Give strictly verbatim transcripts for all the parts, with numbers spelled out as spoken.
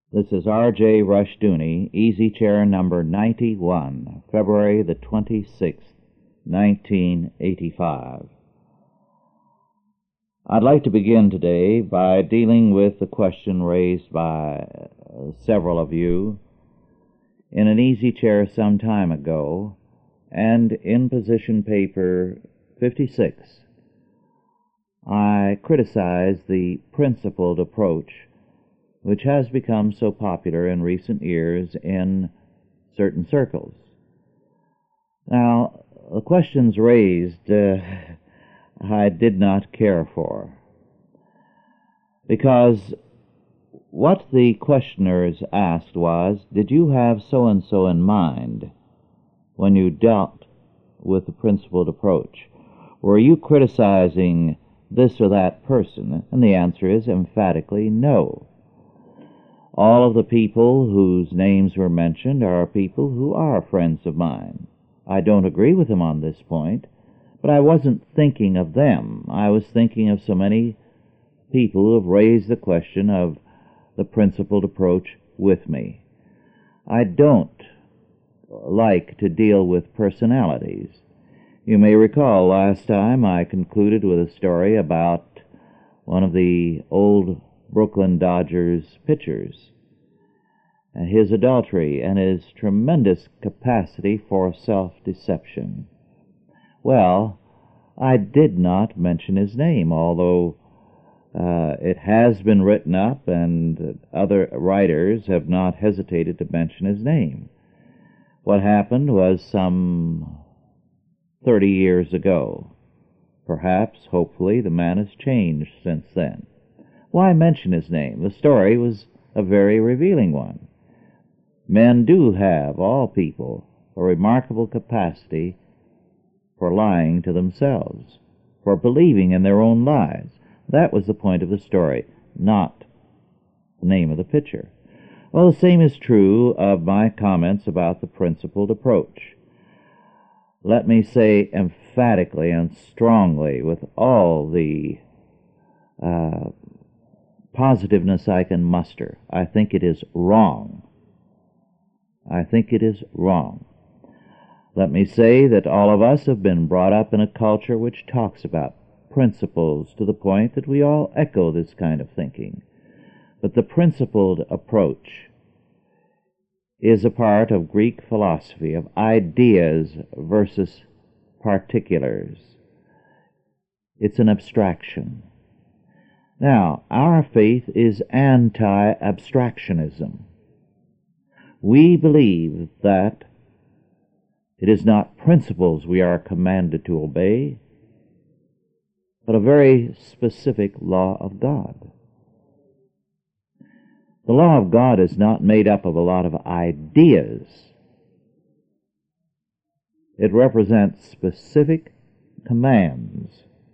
This is R J Rushdoony, Easy Chair number ninety-one, February the twenty-sixth, nineteen eighty-five. I'd like to begin today by dealing with the question raised by uh, several of you in an Easy Chair some time ago, and in position paper fifty-six. I criticize the principled approach which has become so popular in recent years in certain circles. Now, the questions raised uh, I did not care for, because what the questioners asked was, did you have so-and-so in mind when you dealt with the principled approach? Were you criticizing this or that person? And the answer is emphatically no. All of the people whose names were mentioned are people who are friends of mine. I don't agree with them on this point, but I wasn't thinking of them. I was thinking of so many people who have raised the question of the principled approach with me. I don't like to deal with personalities. You may recall last time I concluded with a story about one of the old Brooklyn Dodgers pitchers, and his adultery and his tremendous capacity for self-deception. Well, I did not mention his name, although uh, it has been written up and other writers have not hesitated to mention his name. What happened was some thirty years ago. Perhaps, hopefully, the man has changed since then. Why mention his name? The story was a very revealing one. Men do have, all people, a remarkable capacity for lying to themselves, for believing in their own lies. That was the point of the story, not the name of the pitcher. Well, the same is true of my comments about the principled approach. Let me say emphatically and strongly, with all the uh, positiveness I can muster, I think it is wrong. I think it is wrong. Let me say that all of us have been brought up in a culture which talks about principles to the point that we all echo this kind of thinking. But the principled approach is a part of Greek philosophy, of ideas versus particulars. It's an abstraction. Now, our faith is anti-abstractionism. We believe that it is not principles we are commanded to obey, but a very specific law of God. The law of God is not made up of a lot of ideas. It represents specific commands.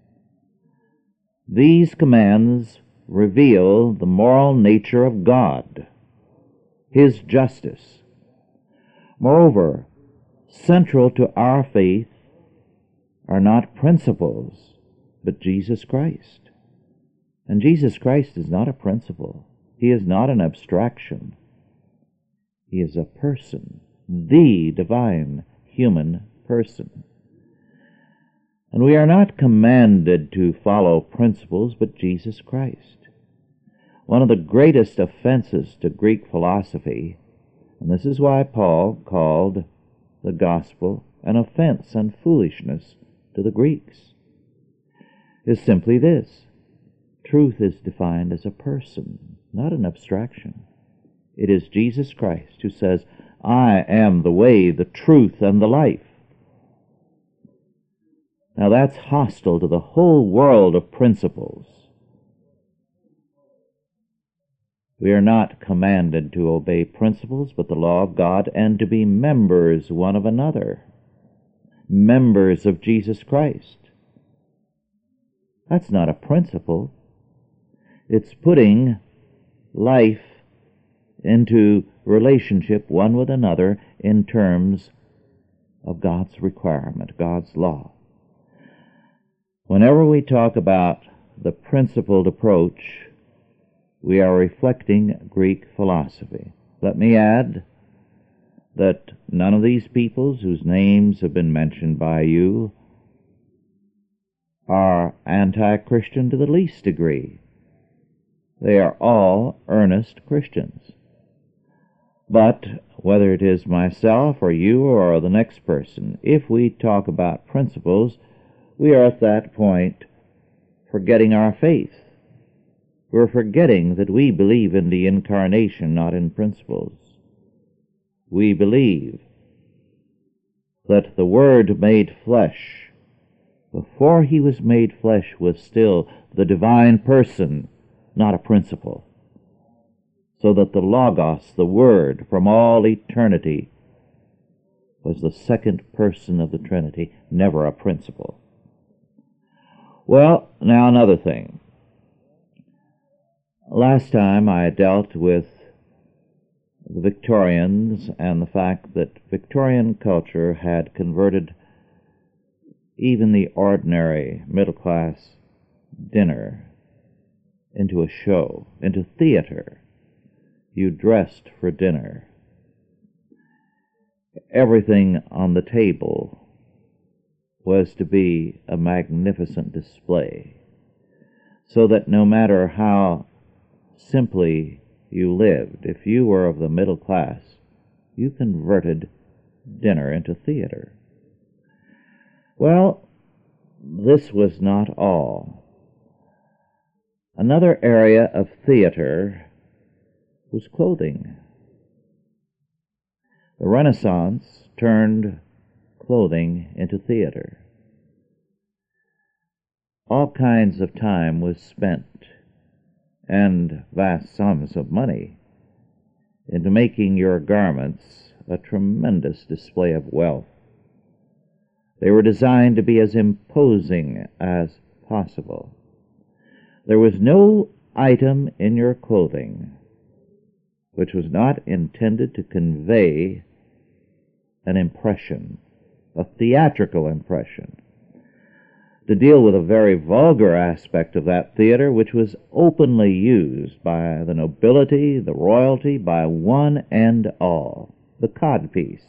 These commands reveal the moral nature of God, His justice. Moreover, central to our faith are not principles, but Jesus Christ. And Jesus Christ is not a principle. He is not an abstraction. He is a person, the divine human person. And we are not commanded to follow principles, but Jesus Christ. One of the greatest offenses to Greek philosophy, and this is why Paul called the gospel an offense and foolishness to the Greeks, is simply this: truth is defined as a person, not an abstraction. It is Jesus Christ who says, I am the way, the truth, and the life. Now that's hostile to the whole world of principles. We are not commanded to obey principles, but the law of God, and to be members one of another, members of Jesus Christ. That's not a principle. It's putting life into relationship one with another in terms of God's requirement, God's law. Whenever we talk about the principled approach, we are reflecting Greek philosophy. Let me add that none of these peoples whose names have been mentioned by you are anti-Christian to the least degree. They are all earnest Christians. But whether it is myself or you or the next person, if we talk about principles, we are at that point forgetting our faith. We're forgetting that we believe in the incarnation, not in principles. We believe that the Word made flesh, before he was made flesh, was still the divine person, not a principle. So that the Logos, the Word, from all eternity, was the second person of the Trinity, never a principle. Well, now another thing. Last time I dealt with the Victorians and the fact that Victorian culture had converted even the ordinary middle-class dinner into a show, into theater. You dressed for dinner. Everything on the table was to be a magnificent display, so that no matter how simply you lived, if you were of the middle class, you converted dinner into theater. Well, this was not all. Another area of theater was clothing. The Renaissance turned clothing into theater. All kinds of time was spent, and vast sums of money, into making your garments a tremendous display of wealth. They were designed to be as imposing as possible. There was no item in your clothing which was not intended to convey an impression, a theatrical impression, to deal with a very vulgar aspect of that theater which was openly used by the nobility, the royalty, by one and all, the codpiece.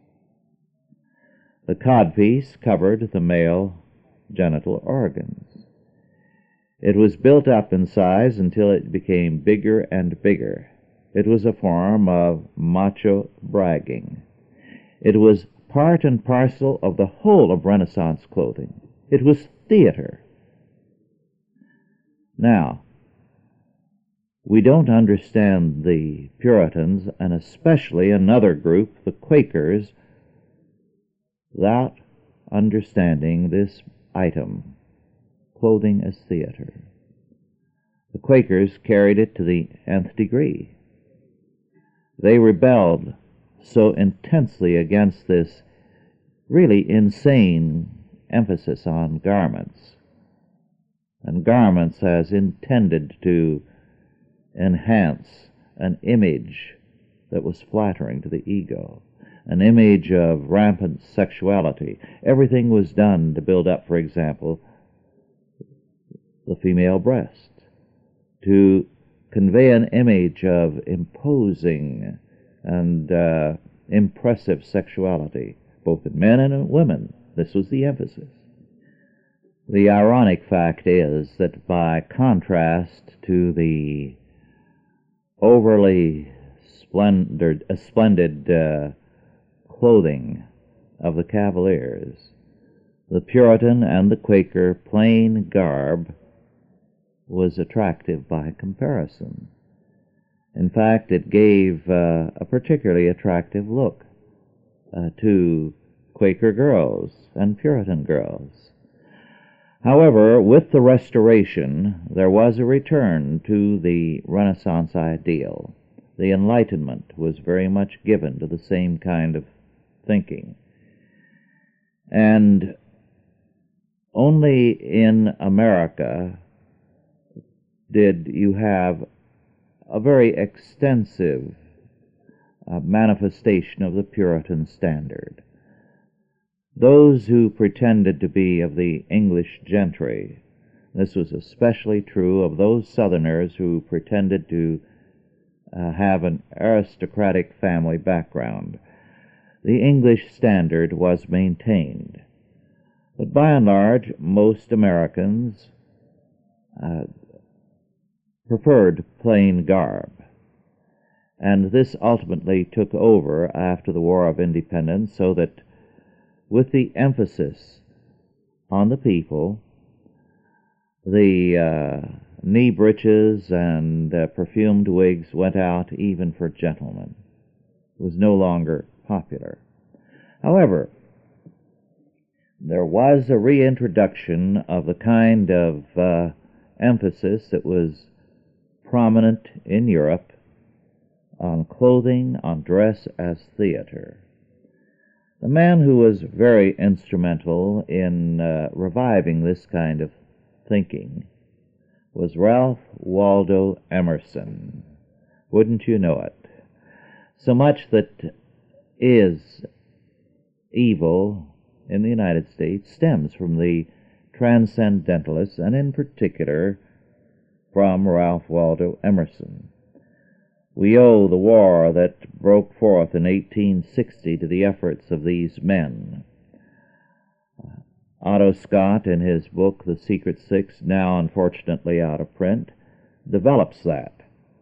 The codpiece covered the male genital organs. It was built up in size until it became bigger and bigger. It was a form of macho bragging. It was part and parcel of the whole of Renaissance clothing. It was theater. Now, we don't understand the Puritans, and especially another group, the Quakers, without understanding this item, clothing as theater. The Quakers carried it to the nth degree. They rebelled so intensely against this really insane emphasis on garments, and garments as intended to enhance an image that was flattering to the ego, an image of rampant sexuality. Everything was done to build up, for example, the female breast, to convey an image of imposing and uh, impressive sexuality, both in men and in women. This was the emphasis. The ironic fact is that by contrast to the overly splendid, uh, splendid uh, clothing of the Cavaliers, the Puritan and the Quaker plain garb was attractive by comparison. In fact, it gave uh, a particularly attractive look uh, to Quaker girls and Puritan girls. However, with the Restoration, there was a return to the Renaissance ideal. The Enlightenment was very much given to the same kind of thinking. And only in America did you have a very extensive uh, manifestation of the Puritan standard. Those who pretended to be of the English gentry This was especially true of those Southerners who pretended to uh, have an aristocratic family background. The English standard was maintained, but by and large, most Americans uh, preferred plain garb, and this ultimately took over after the War of Independence, so that with the emphasis on the people, the uh, knee breeches and uh, perfumed wigs went out even for gentlemen. It was no longer popular. However, there was a reintroduction of the kind of uh, emphasis that was prominent in Europe on clothing, on dress as theater. The man who was very instrumental in uh, reviving this kind of thinking was Ralph Waldo Emerson. Wouldn't you know it? So much that is evil in the United States stems from the Transcendentalists, and in particular from Ralph Waldo Emerson. We owe the war that broke forth in eighteen sixty to the efforts of these men. Otto Scott, in his book The Secret Six, now unfortunately out of print, develops that.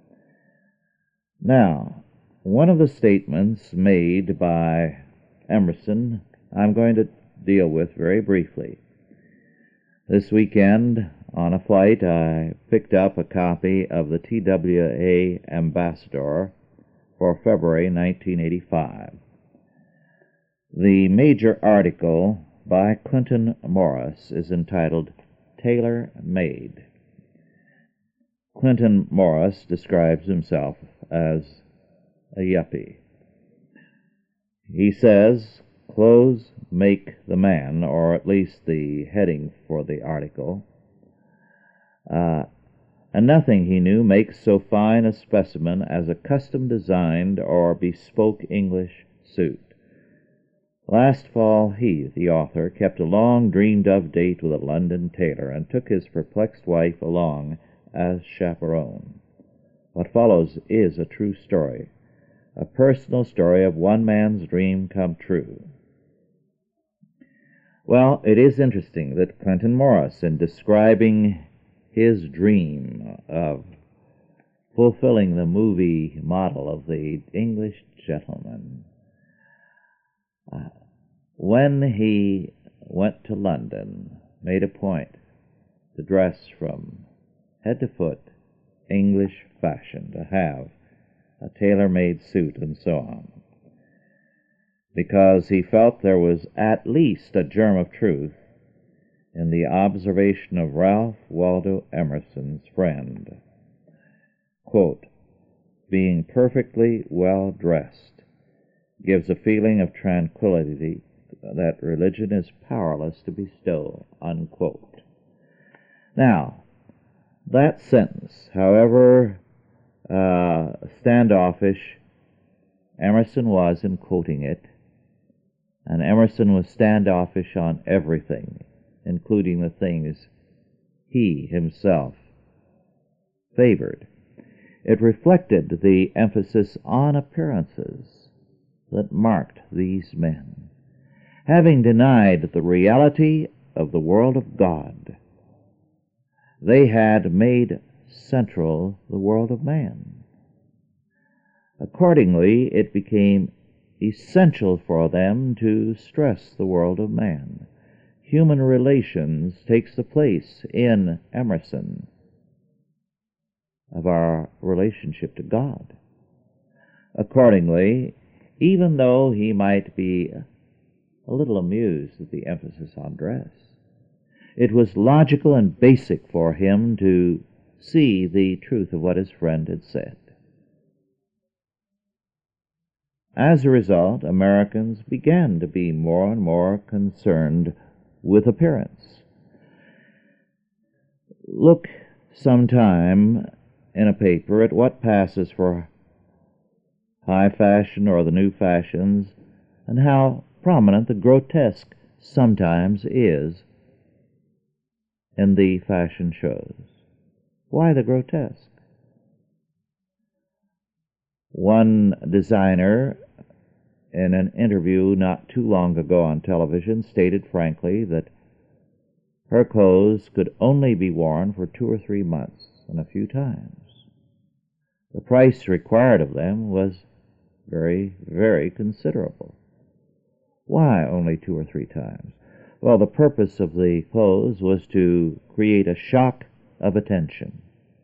Now, one of the statements made by Emerson I'm going to deal with very briefly. This weekend, on a flight, I picked up a copy of the T W A Ambassador for February nineteen eighty-five. The major article by Clinton Morris is entitled Tailor Made. Clinton Morris describes himself as a yuppie. He says, "Clothes make the man," or at least the heading for the article, uh, and nothing, he knew, makes so fine a specimen as a custom-designed or bespoke English suit. Last fall he, the author, kept a long dreamed-of date with a London tailor and took his perplexed wife along as chaperone. What follows is a true story, a personal story of one man's dream come true. Well, it is interesting that Clinton Morris, in describing his dream of fulfilling the movie model of the English gentleman, uh, when he went to London, made a point to dress from head to foot English fashion, to have a tailor-made suit and so on, because he felt there was at least a germ of truth in the observation of Ralph Waldo Emerson's friend. Quote, "Being perfectly well dressed gives a feeling of tranquility that religion is powerless to bestow," unquote. Now, that sentence, however uh, standoffish Emerson was in quoting it, and Emerson was standoffish on everything, including the things he himself favored. It reflected the emphasis on appearances that marked these men. Having denied the reality of the world of God, they had made central the world of man. Accordingly, it became essential for them to stress the world of man. Human relations takes the place in Emerson of our relationship to God. Accordingly, even though he might be a little amused at the emphasis on dress, it was logical and basic for him to see the truth of what his friend had said. As a result, Americans began to be more and more concerned with appearance. Look sometime in a paper at what passes for high fashion or the new fashions, and how prominent the grotesque sometimes is in the fashion shows. Why the grotesque? One designer, in an interview not too long ago on television, stated frankly that her clothes could only be worn for two or three months and a few times. The price required of them was very, very considerable. Why only two or three times? Well, the purpose of the clothes was to create a shock of attention.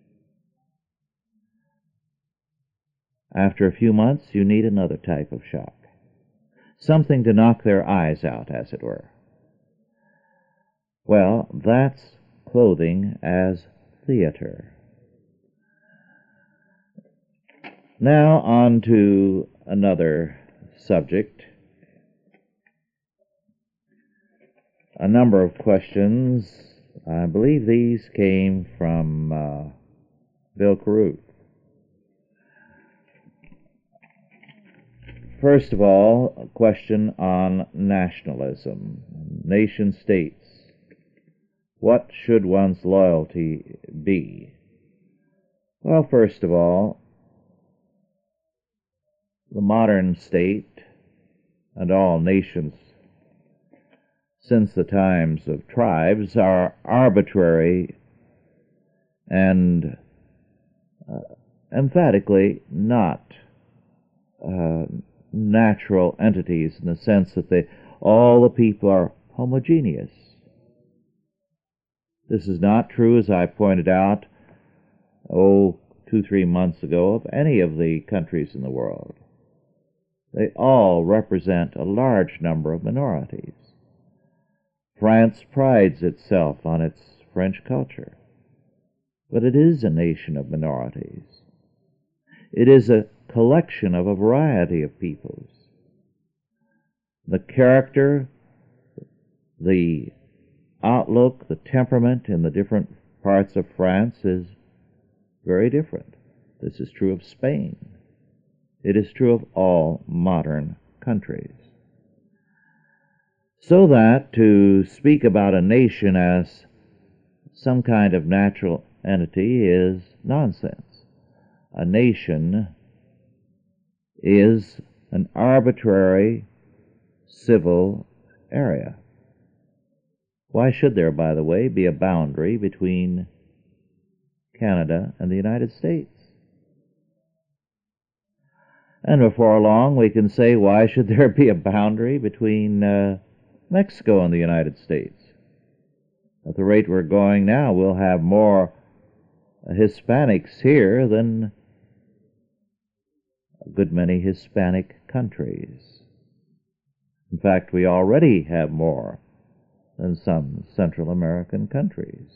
After a few months, you need another type of shock. Something to knock their eyes out, as it were. Well, that's clothing as theater. Now on to another subject. A number of questions. I believe these came from uh, Bill Carruth. First of all, a question on nationalism, nation states. What should one's loyalty be? Well, first of all, the modern state and all nations since the times of tribes are arbitrary and uh, emphatically not uh, natural entities in the sense that they, all the people are homogeneous. This is not true, as I pointed out, oh, two, three months ago, of any of the countries in the world. They all represent a large number of minorities. France prides itself on its French culture, but it is a nation of minorities. It is a collection of a variety of peoples. The character, the outlook, the temperament in the different parts of France is very different. This is true of Spain. It is true of all modern countries. So that to speak about a nation as some kind of natural entity is nonsense. A nation is an arbitrary civil area. Why should there, by the way, be a boundary between Canada and the United States? And before long we can say, why should there be a boundary between uh, Mexico and the United States? At the rate we're going now, we'll have more Hispanics here than a good many Hispanic countries. In fact, we already have more than some Central American countries.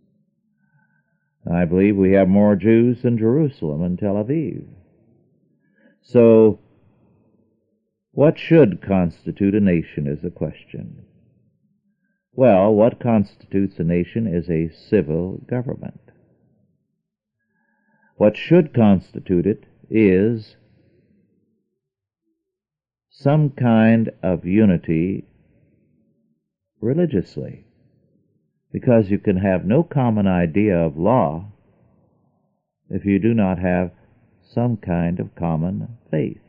I believe we have more Jews than Jerusalem and Tel Aviv. So, what should constitute a nation is the question. Well, what constitutes a nation is a civil government. What should constitute it is some kind of unity religiously, because you can have no common idea of law if you do not have some kind of common faith.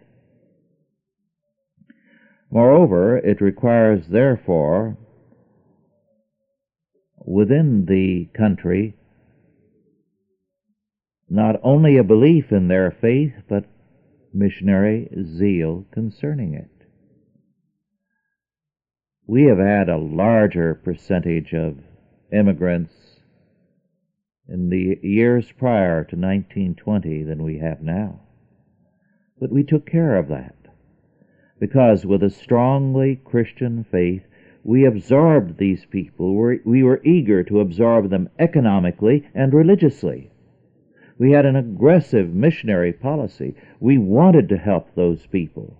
Moreover, it requires, therefore, within the country, not only a belief in their faith, but missionary zeal concerning it. We have had a larger percentage of immigrants in the years prior to nineteen twenty than we have now. But we took care of that, because with a strongly Christian faith, we absorbed these people. We were eager to absorb them economically and religiously. We had an aggressive missionary policy. We wanted to help those people.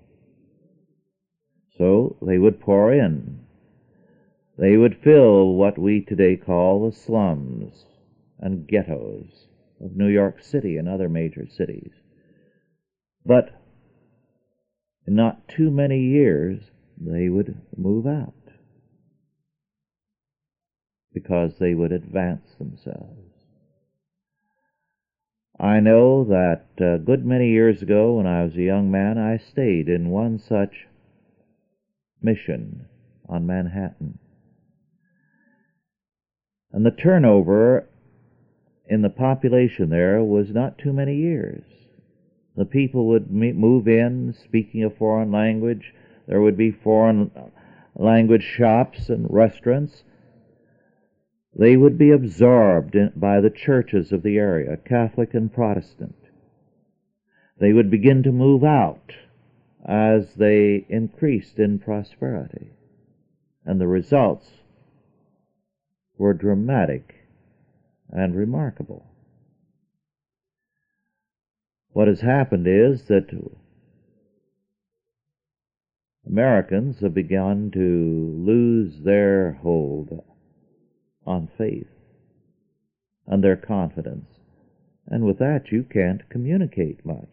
So they would pour in. They would fill what we today call the slums and ghettos of New York City and other major cities. But in not too many years, they would move out. because they would advance themselves. I know that a good many years ago, when I was a young man, I stayed in one such mission on Manhattan. And the turnover in the population there was not too many years. The people would move in speaking a foreign language. There would be foreign language shops and restaurants. They would be absorbed in, by the churches of the area, Catholic and Protestant. They would begin to move out as they increased in prosperity. And the results were dramatic and remarkable. What has happened is that Americans have begun to lose their hold on faith and their confidence, and with that you can't communicate much.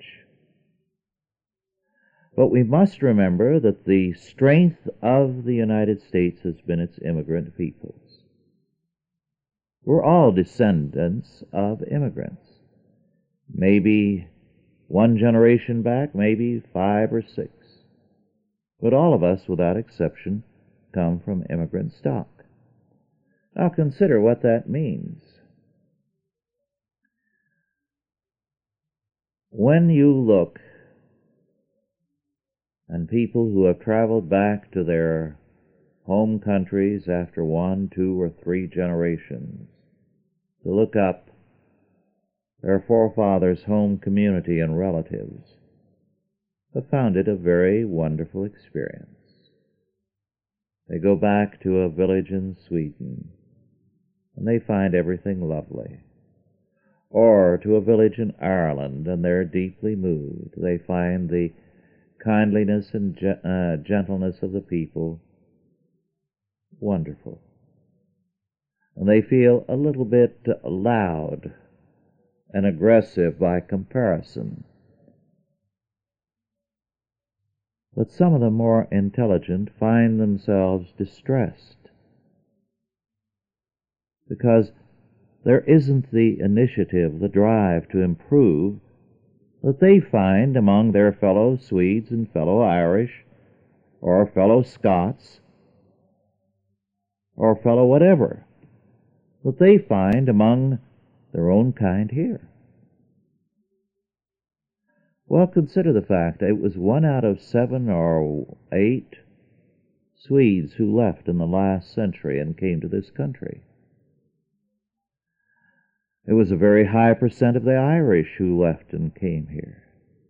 But we must remember that the strength of the United States has been its immigrant peoples. We're all descendants of immigrants. Maybe one generation back, maybe five or six. But all of us, without exception, come from immigrant stock. Now consider what that means. When you look, and people who have traveled back to their home countries after one, two, or three generations, to look up their forefathers' home community and relatives, have found it a very wonderful experience. They go back to a village in Sweden, and they find everything lovely. Or to a village in Ireland, and they're deeply moved. They find the kindliness and ge- uh, gentleness of the people wonderful. And they feel a little bit loud and aggressive by comparison. But some of the more intelligent find themselves distressed because there isn't the initiative, the drive to improve that they find among their fellow Swedes and fellow Irish or fellow Scots or fellow whatever that they find among their own kind here. Well, consider the fact that it was one out of seven or eight Swedes who left in the last century and came to this country. It was a very high percent of the Irish who left and came here.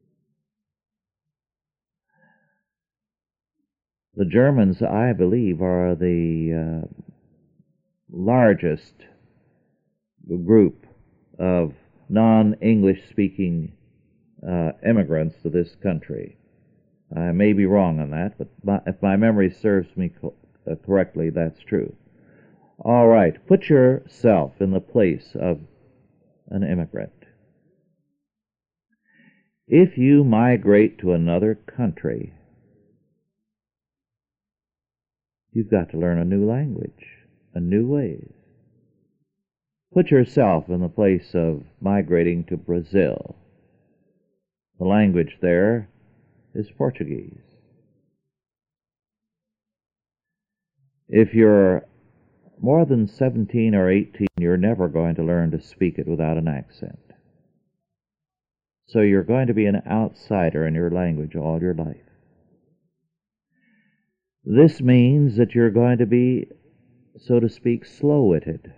The Germans, I believe, are the uh, largest group of non-English speaking uh, immigrants to this country. I may be wrong on that, but my, if my memory serves me co- uh, correctly, that's true. All right, put yourself in the place of an immigrant. If you migrate to another country, you've got to learn a new language, a new ways. Put yourself in the place of migrating to Brazil. The language there is Portuguese. If you're more than seventeen or eighteen, you're never going to learn to speak it without an accent. So you're going to be an outsider in your language all your life. This means that you're going to be, so to speak, slow-witted,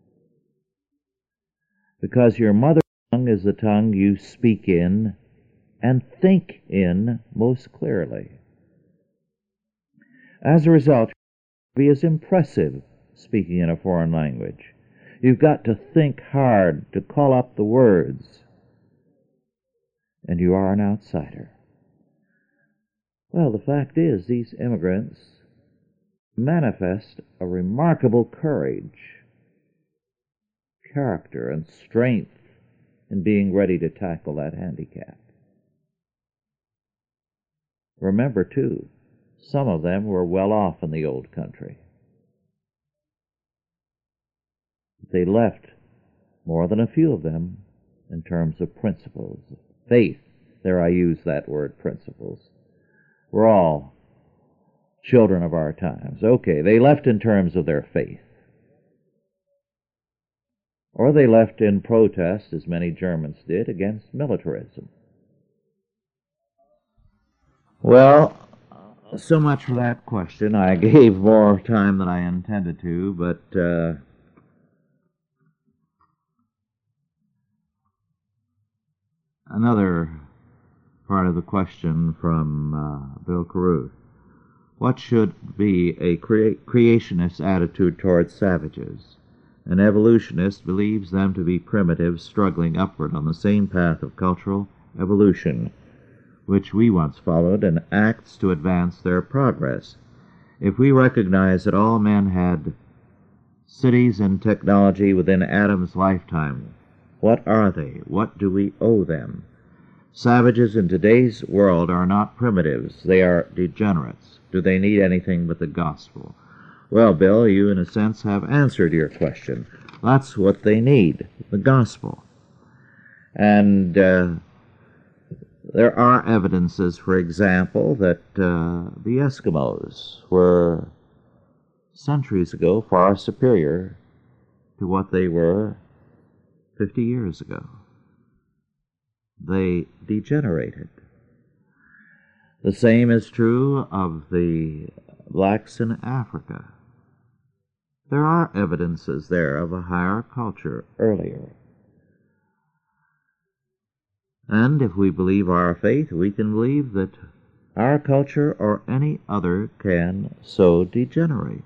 because your mother tongue is the tongue you speak in and think in most clearly. As a result, you'll be as impressive speaking in a foreign language. You've got to think hard to call up the words, and you are an outsider. Well, the fact is, these immigrants manifest a remarkable courage, character, and strength in being ready to tackle that handicap. Remember, too, some of them were well off in the old country. they left, more than a few of them, in terms of principles. Faith, there I use that word, principles. We're all children of our times. Okay, they left in terms of their faith. Or they left in protest, as many Germans did, against militarism. Well, so much for that question. I gave more time than I intended to, but uh, another part of the question from uh, Bill Caruth. What should be a crea- creationist attitude towards savages? An evolutionist believes them to be primitives struggling upward on the same path of cultural evolution, which we once followed, and acts to advance their progress. If we recognize that all men had cities and technology within Adam's lifetime, what are they? What do we owe them? Savages in today's world are not primitives. They are degenerates. Do they need anything but the gospel? Well, Bill, you in a sense have answered your question. That's what they need, the gospel. And uh, there are evidences, for example, that uh, the Eskimos were centuries ago far superior to what they were fifty years ago. They degenerated. The same is true of the blacks in Africa. There are evidences there of a higher culture earlier. And if we believe our faith, we can believe that our culture or any other can so degenerate.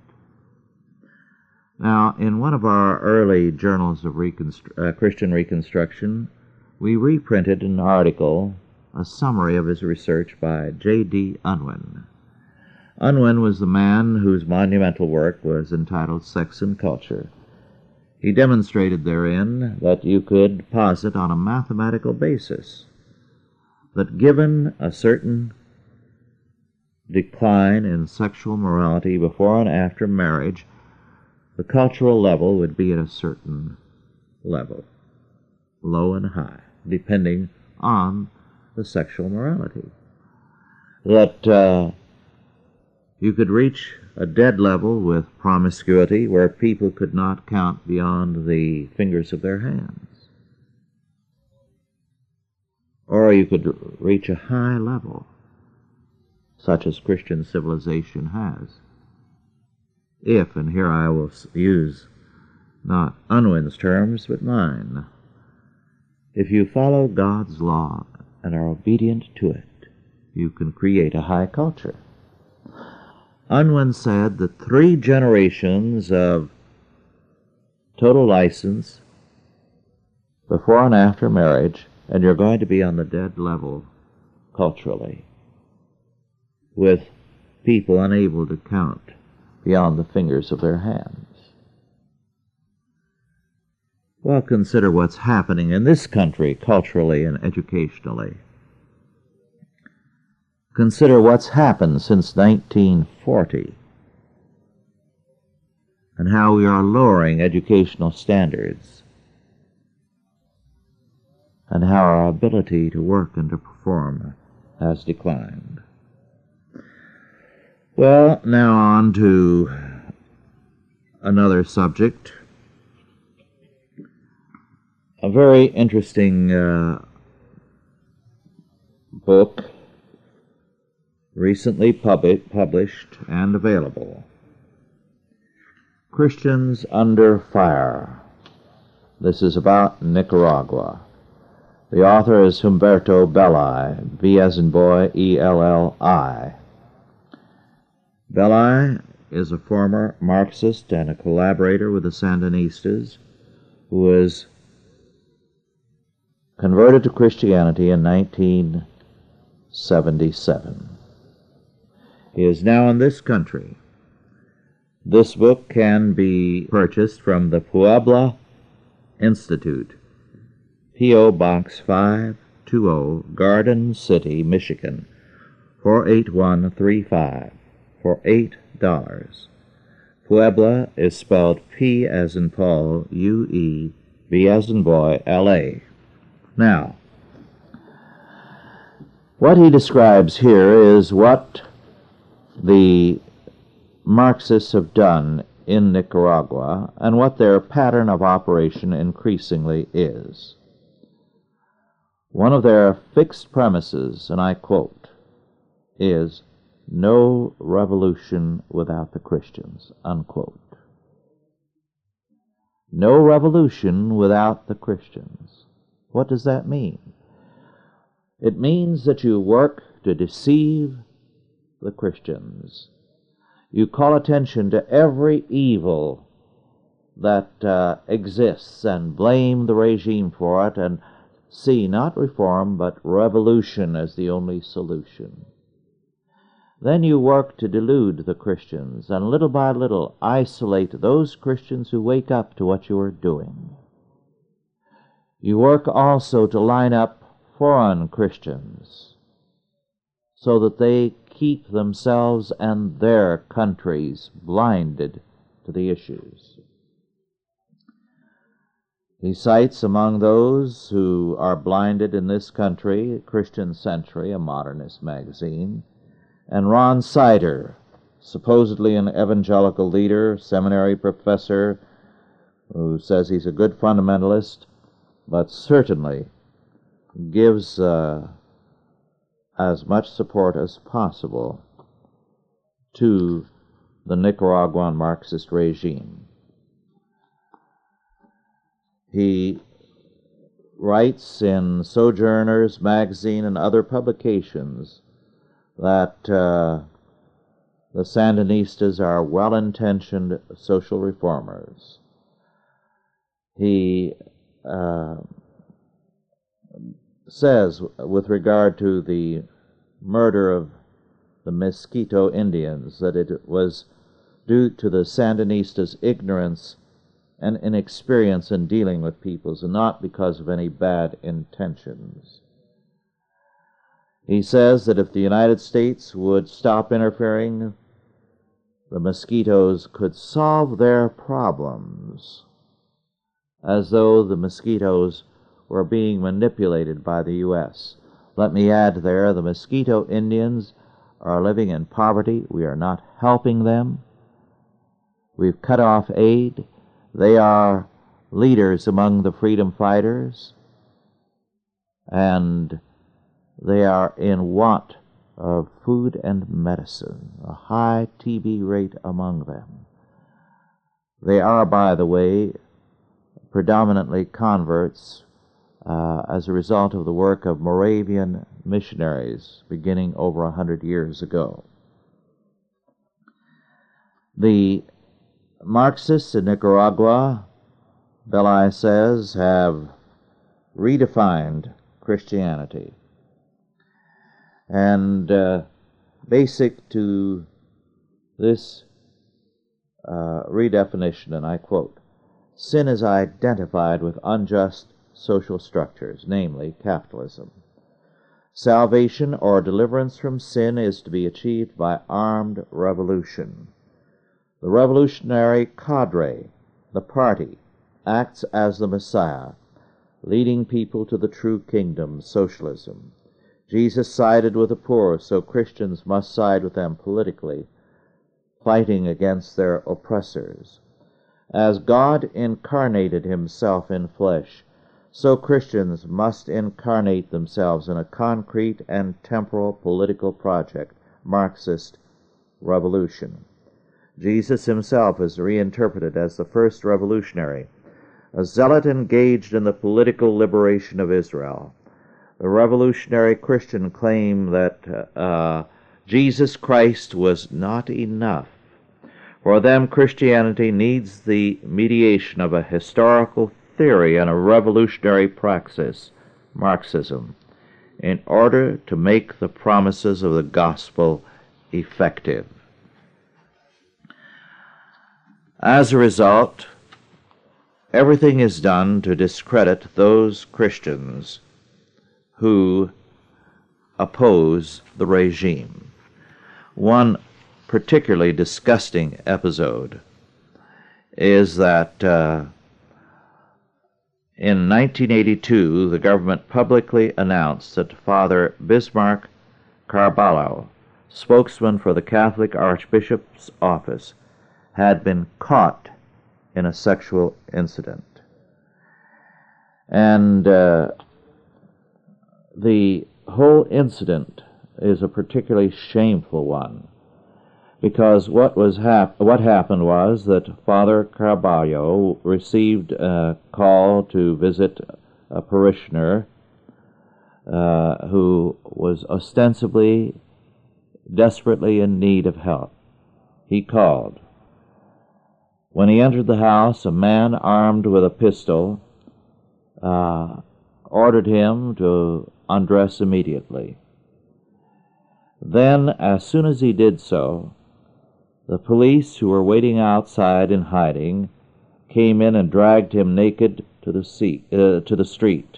Now, in one of our early journals of reconstru- uh, Christian Reconstruction, we reprinted an article, a summary of his research by J D Unwin. Unwin was the man whose monumental work was entitled Sex and Culture. He demonstrated therein that you could posit on a mathematical basis that given a certain decline in sexual morality before and after marriage, the cultural level would be at a certain level, low and high, depending on the sexual morality. That uh, you could reach a dead level with promiscuity where people could not count beyond the fingers of their hands. Or you could reach a high level, such as Christian civilization has. If, and here I will use not Unwin's terms, but mine, if you follow God's law and are obedient to it, you can create a high culture. Unwin said that three generations of total license before and after marriage, and you're going to be on the dead level culturally, with people unable to count beyond the fingers of their hands. Well, consider what's happening in this country culturally and educationally. Consider what's happened since nineteen forty and how we are lowering educational standards and how our ability to work and to perform has declined. Well, now on to another subject. A very interesting uh, book recently pub- published and available. Christians Under Fire. This is about Nicaragua. The author is Humberto Belli, B as in boy, E L L I. Belli is a former Marxist and a collaborator with the Sandinistas who was converted to Christianity in nineteen seventy-seven. He is now in this country. This book can be purchased from the Puebla Institute, P O Box five twenty, Garden City, Michigan, four eight one three five, for eight dollars. Puebla is spelled P as in Paul, U E, B as in boy, L A. Now, what he describes here is what the Marxists have done in Nicaragua and what their pattern of operation increasingly is. One of their fixed premises, and I quote, is no revolution without the Christians, unquote. No revolution without the Christians. What does that mean? It means that you work to deceive the Christians. You call attention to every evil that uh, exists and blame the regime for it and see not reform but revolution as the only solution. Then you work to delude the Christians and little by little isolate those Christians who wake up to what you are doing. You work also to line up foreign Christians so that they keep themselves and their countries blinded to the issues. He cites among those who are blinded in this country Christian Century, a modernist magazine, and Ron Sider, supposedly an evangelical leader, seminary professor, who says he's a good fundamentalist, but certainly gives uh, as much support as possible to the Nicaraguan Marxist regime. He writes in Sojourners magazine and other publications that uh, the Sandinistas are well-intentioned social reformers. He uh, says, with regard to the murder of the Mosquito Indians, that it was due to the Sandinistas' ignorance and inexperience in dealing with peoples, and not because of any bad intentions. He says that if the United States would stop interfering, the mosquitoes could solve their problems, as though the mosquitoes were being manipulated by the U S Let me add there, the Mosquito Indians are living in poverty. We are not helping them. We've cut off aid. They are leaders among the freedom fighters, and they are in want of food and medicine, a high T B rate among them. They are, by the way, predominantly converts uh, as a result of the work of Moravian missionaries beginning over a hundred years ago. The Marxists in Nicaragua, Belli says, have redefined Christianity. And uh, basic to this uh, redefinition, and I quote, sin is identified with unjust social structures, namely capitalism. Salvation or deliverance from sin is to be achieved by armed revolution. The revolutionary cadre, the party, acts as the Messiah, leading people to the true kingdom, socialism. Jesus sided with the poor, so Christians must side with them politically, fighting against their oppressors. As God incarnated himself in flesh, so Christians must incarnate themselves in a concrete and temporal political project, Marxist revolution. Jesus himself is reinterpreted as the first revolutionary, a zealot engaged in the political liberation of Israel. The revolutionary Christian claim that uh, Jesus Christ was not enough. For them, Christianity needs the mediation of a historical theory and a revolutionary praxis, Marxism, in order to make the promises of the gospel effective. As a result, everything is done to discredit those Christians who oppose the regime. One particularly disgusting episode is that uh, in nineteen eighty-two, the government publicly announced that Father Bismarck Carballo, spokesman for the Catholic Archbishop's office, had been caught in a sexual incident. And uh, the whole incident is a particularly shameful one, because what was hap- what happened was that Father Carballo received a call to visit a parishioner uh, who was ostensibly desperately in need of help. He called. When he entered the house, a man armed with a pistol uh, ordered him to undress immediately. Then, as soon as he did so, the police, who were waiting outside in hiding, came in and dragged him naked to the sea, uh, to the street.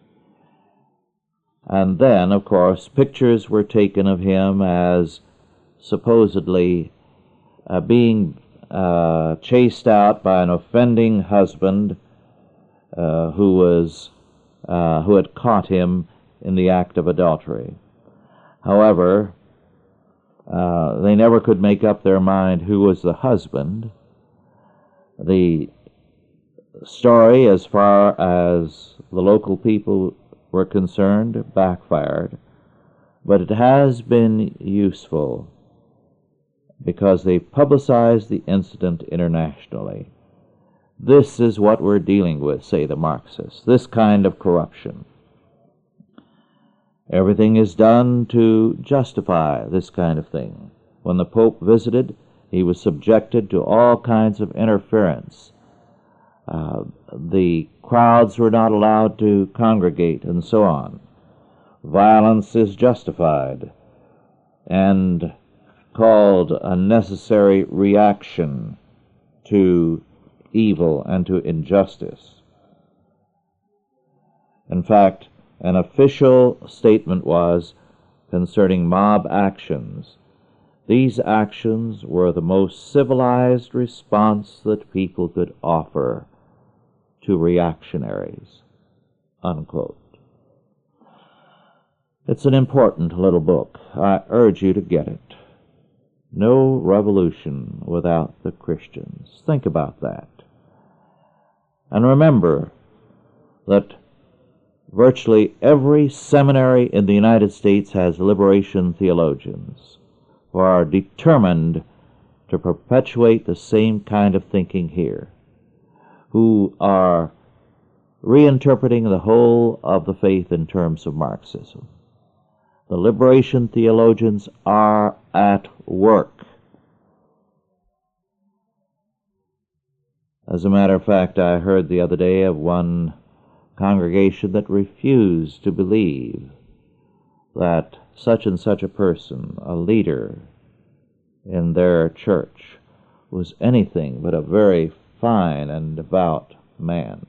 And then, of course, pictures were taken of him as supposedly uh, being uh, chased out by an offending husband uh, who was uh, who had caught him in the act of adultery. However, uh, they never could make up their mind who was the husband. The story, as far as the local people were concerned, backfired, but it has been useful because they publicized the incident internationally. This is what we're dealing with, say the Marxists, this kind of corruption. Everything is done to justify this kind of thing. When the Pope visited, he was subjected to all kinds of interference. Uh, the crowds were not allowed to congregate, and so on. Violence is justified and called a necessary reaction to evil and to injustice. In fact, an official statement was concerning mob actions. These actions were the most civilized response that people could offer to reactionaries, unquote. It's an important little book. I urge you to get it. No revolution without the Christians. Think about that. And remember that virtually every seminary in the United States has liberation theologians who are determined to perpetuate the same kind of thinking here, who are reinterpreting the whole of the faith in terms of Marxism. The liberation theologians are at work. As a matter of fact, I heard the other day of one congregation that refused to believe that such and such a person, a leader in their church, was anything but a very fine and devout man.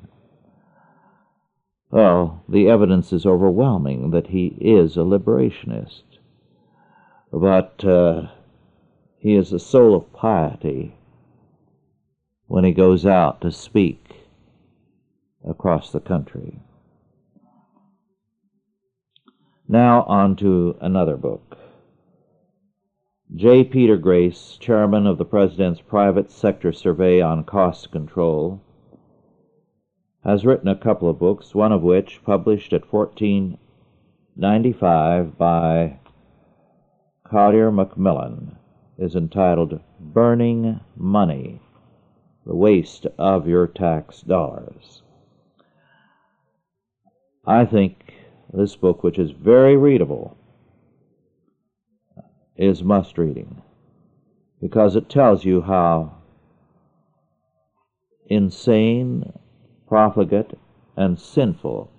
Well, the evidence is overwhelming that he is a liberationist, but uh, he is a soul of piety when he goes out to speak across the country. Now on to another book. J. Peter Grace, chairman of the President's Private Sector Survey on Cost Control, has written a couple of books, one of which, published at fourteen ninety-five by Collier Macmillan, is entitled Burning Money, the Waste of Your Tax Dollars. I think this book, which is very readable, is must-reading, because it tells you how insane, profligate, and sinful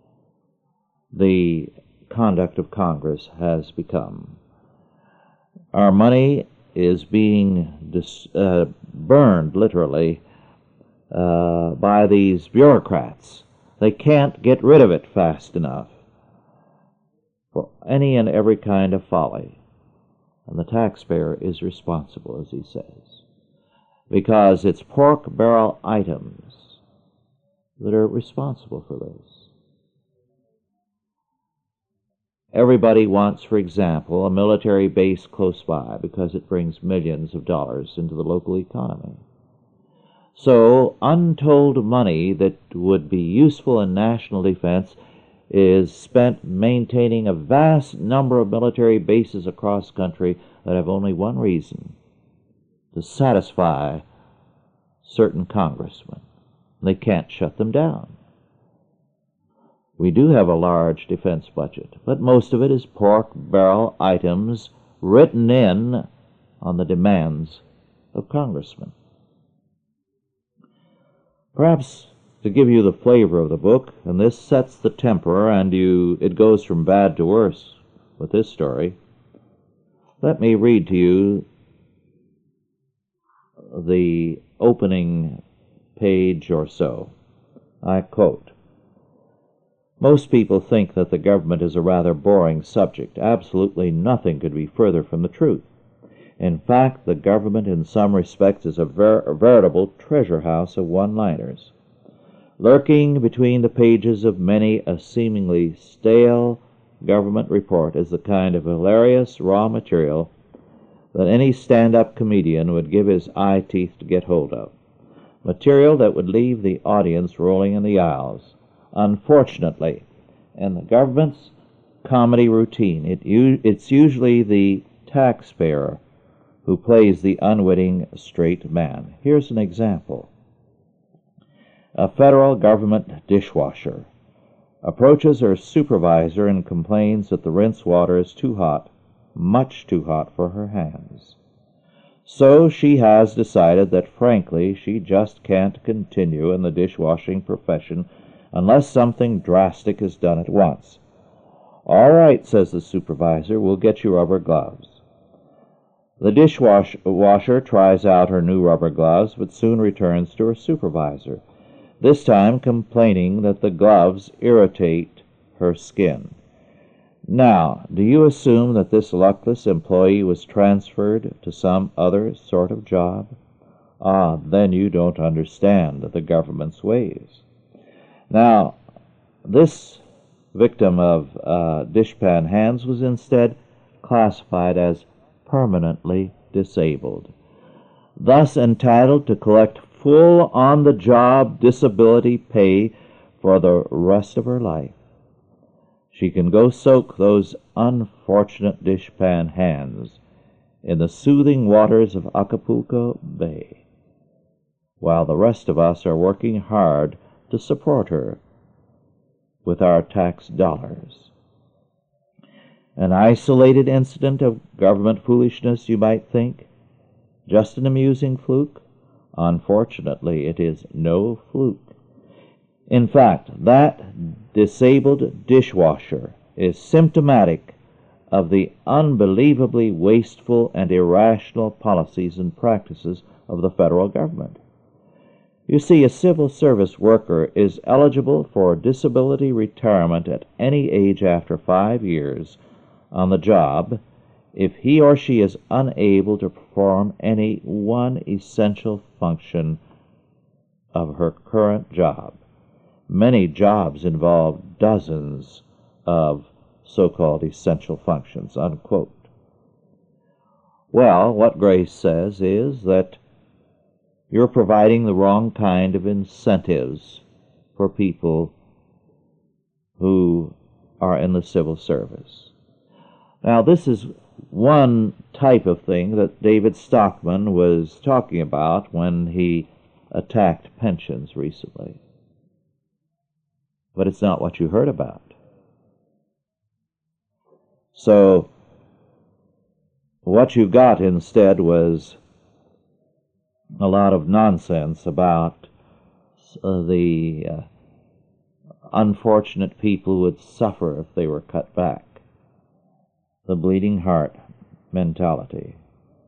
the conduct of Congress has become. Our money is being dis- uh, burned, literally, uh, by these bureaucrats. They can't get rid of it fast enough for any and every kind of folly. And the taxpayer is responsible, as he says. because it's pork barrel items that are responsible for this. Everybody wants, for example, a military base close by because it brings millions of dollars into the local economy. So untold money that would be useful in national defense is spent maintaining a vast number of military bases across country that have only one reason: to satisfy certain congressmen. They can't shut them down. We do have a large defense budget, but most of it is pork barrel items written in on the demands of congressmen. Perhaps to give you the flavor of the book, and this sets the temper, and you it goes from bad to worse with this story, let me read to you the opening page or so. I quote, "Most people think that the government is a rather boring subject. Absolutely nothing could be further from the truth. In fact, the government in some respects is a, ver- a veritable treasure house of one-liners. Lurking between the pages of many a seemingly stale government report is the kind of hilarious raw material that any stand-up comedian would give his eye teeth to get hold of. Material that would leave the audience rolling in the aisles. Unfortunately, in the government's comedy routine, it u- it's usually the taxpayer who plays the unwitting straight man. Here's an example. A federal government dishwasher approaches her supervisor and complains that the rinse water is too hot, much too hot for her hands. So she has decided that, frankly, she just can't continue in the dishwashing profession unless something drastic is done at once. All right, says the supervisor, we'll get you rubber gloves. The dishwasher tries out her new rubber gloves, but soon returns to her supervisor, this time complaining that the gloves irritate her skin. Now, do you assume that this luckless employee was transferred to some other sort of job? Ah, then you don't understand the government's ways. Now, this victim of uh, dishpan hands was instead classified as permanently disabled, thus entitled to collect full on-the-job disability pay for the rest of her life. She can go soak those unfortunate dishpan hands in the soothing waters of Acapulco Bay, while the rest of us are working hard to support her with our tax dollars. An isolated incident of government foolishness, you might think? Just an amusing fluke? Unfortunately, it is no fluke. In fact, that disabled dishwasher is symptomatic of the unbelievably wasteful and irrational policies and practices of the federal government. You see, a civil service worker is eligible for disability retirement at any age after five years on the job if he or she is unable to perform any one essential function of her current job. Many jobs involve dozens of so-called essential functions, unquote. Well, what Grace says is that you're providing the wrong kind of incentives for people who are in the civil service. Now, this is one type of thing that David Stockman was talking about when he attacked pensions recently. But it's not what you heard about. So, what you got instead was a lot of nonsense about uh, the uh, unfortunate people who would suffer if they were cut back. The bleeding heart mentality.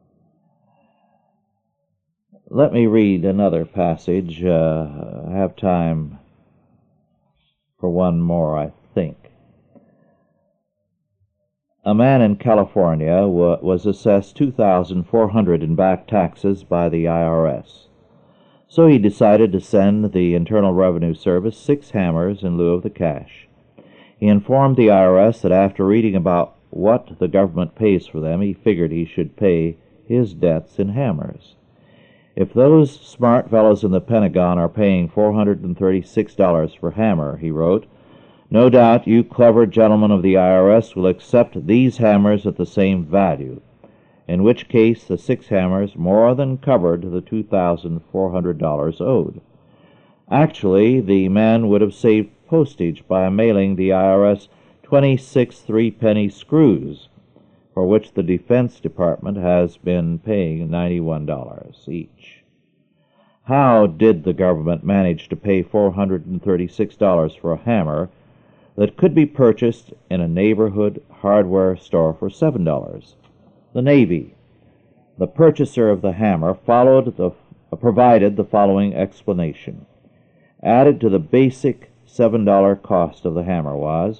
Let me read another passage. Uh, I have time for one more, I think. A man in California wa was assessed two thousand four hundred dollars in back taxes by the I R S. So he decided to send the Internal Revenue Service six hammers in lieu of the cash. He informed the I R S that after reading about what the government pays for them, he figured he should pay his debts in hammers. If those smart fellows in the Pentagon are paying four hundred thirty-six dollars for hammer, he wrote, no doubt you clever gentlemen of the I R S will accept these hammers at the same value, in which case the six hammers more than covered the two thousand four hundred dollars owed. Actually, the man would have saved postage by mailing the I R S twenty-six three-penny screws, for which the Defense Department has been paying ninety-one dollars each. How did the government manage to pay four hundred thirty-six dollars for a hammer that could be purchased in a neighborhood hardware store for seven dollars? The Navy. The purchaser of the hammer followed the, uh, provided the following explanation. Added to the basic seven dollar cost of the hammer was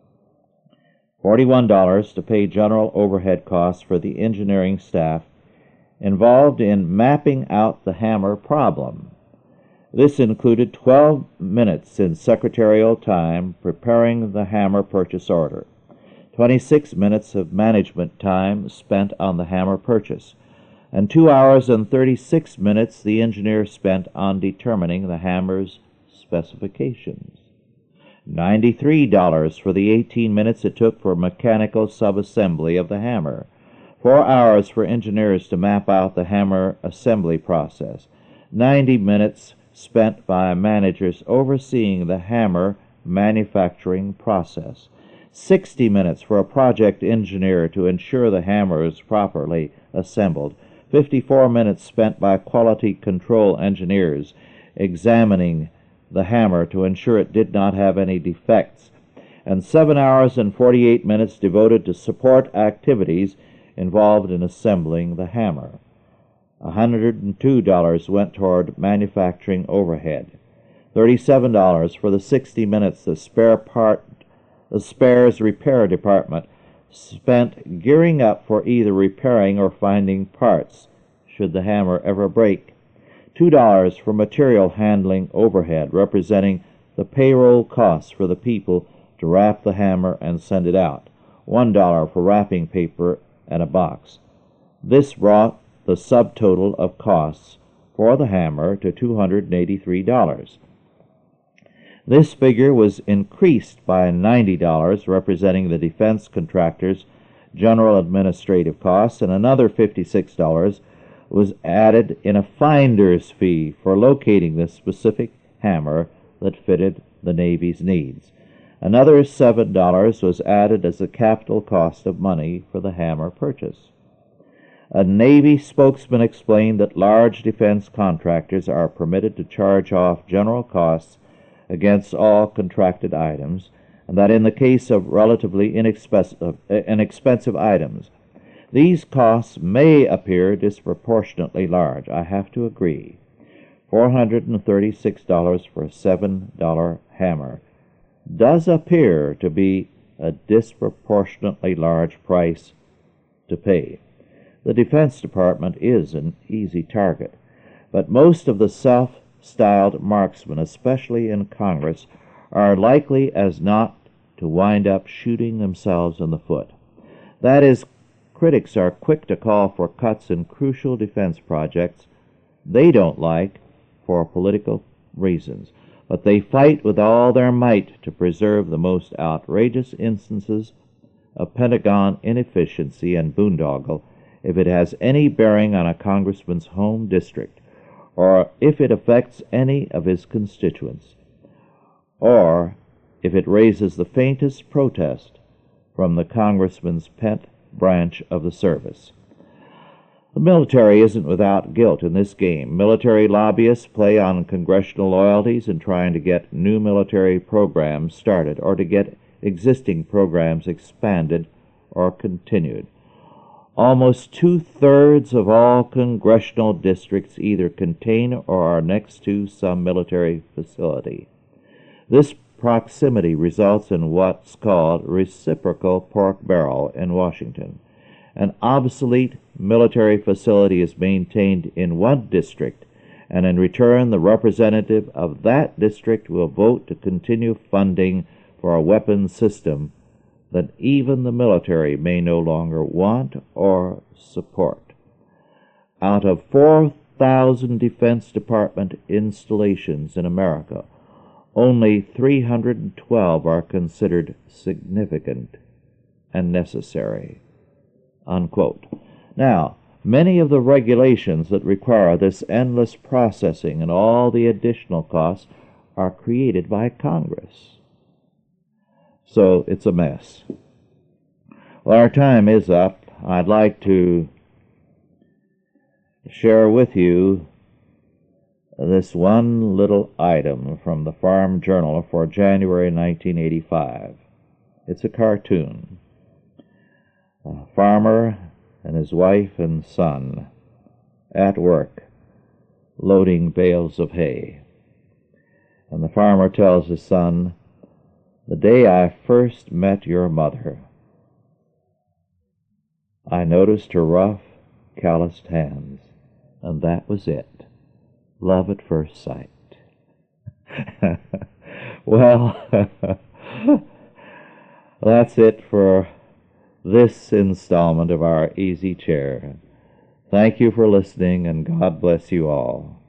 forty-one dollars to pay general overhead costs for the engineering staff involved in mapping out the hammer problem. This included twelve minutes in secretarial time preparing the hammer purchase order, twenty-six minutes of management time spent on the hammer purchase, and two hours and thirty-six minutes the engineer spent on determining the hammer's specifications. ninety-three dollars for the eighteen minutes it took for mechanical subassembly of the hammer, four hours for engineers to map out the hammer assembly process, ninety minutes spent by managers overseeing the hammer manufacturing process, sixty minutes for a project engineer to ensure the hammer is properly assembled, fifty-four minutes spent by quality control engineers examining the hammer to ensure it did not have any defects, and seven hours and forty-eight minutes devoted to support activities involved in assembling the hammer. one hundred two dollars went toward manufacturing overhead. thirty-seven dollars for the sixty minutes the spare part, the spares repair department spent gearing up for either repairing or finding parts should the hammer ever break. two dollars for material handling overhead, representing the payroll costs for the people to wrap the hammer and send it out. one dollar for wrapping paper and a box. This brought the subtotal of costs for the hammer to two hundred eighty-three dollars. This figure was increased by ninety dollars, representing the defense contractor's general administrative costs, and another fifty-six dollars was added in a finder's fee for locating the specific hammer that fitted the Navy's needs. Another seven dollars was added as a capital cost of money for the hammer purchase. A Navy spokesman explained that large defense contractors are permitted to charge off general costs against all contracted items, and that in the case of relatively inexpensive, inexpensive items, these costs may appear disproportionately large. I have to agree. four hundred thirty-six dollars for a seven dollar hammer does appear to be a disproportionately large price to pay. The Defense Department is an easy target, but most of the self-styled marksmen, especially in Congress, are likely as not to wind up shooting themselves in the foot. That is, critics are quick to call for cuts in crucial defense projects they don't like for political reasons, but they fight with all their might to preserve the most outrageous instances of Pentagon inefficiency and boondoggle if it has any bearing on a congressman's home district, or if it affects any of his constituents, or if it raises the faintest protest from the congressman's pet branch of the service. The military isn't without guilt in this game. Military lobbyists play on congressional loyalties in trying to get new military programs started or to get existing programs expanded or continued. Almost two-thirds of all congressional districts either contain or are next to some military facility. This proximity results in what's called reciprocal pork barrel in Washington. An obsolete military facility is maintained in one district, and in return the representative of that district will vote to continue funding for a weapons system that even the military may no longer want or support. Out of four thousand Defense Department installations in America, only three hundred twelve are considered significant and necessary." Unquote. Now, many of the regulations that require this endless processing and all the additional costs are created by Congress. So it's a mess. Well, our time is up. I'd like to share with you this one little item from the Farm Journal for January nineteen eighty-five. It's a cartoon. A farmer and his wife and son at work loading bales of hay. And the farmer tells his son, "The day I first met your mother, I noticed her rough, calloused hands, and that was it. Love at first sight." Well, that's it for this installment of our Easy Chair. Thank you for listening, and God bless you all.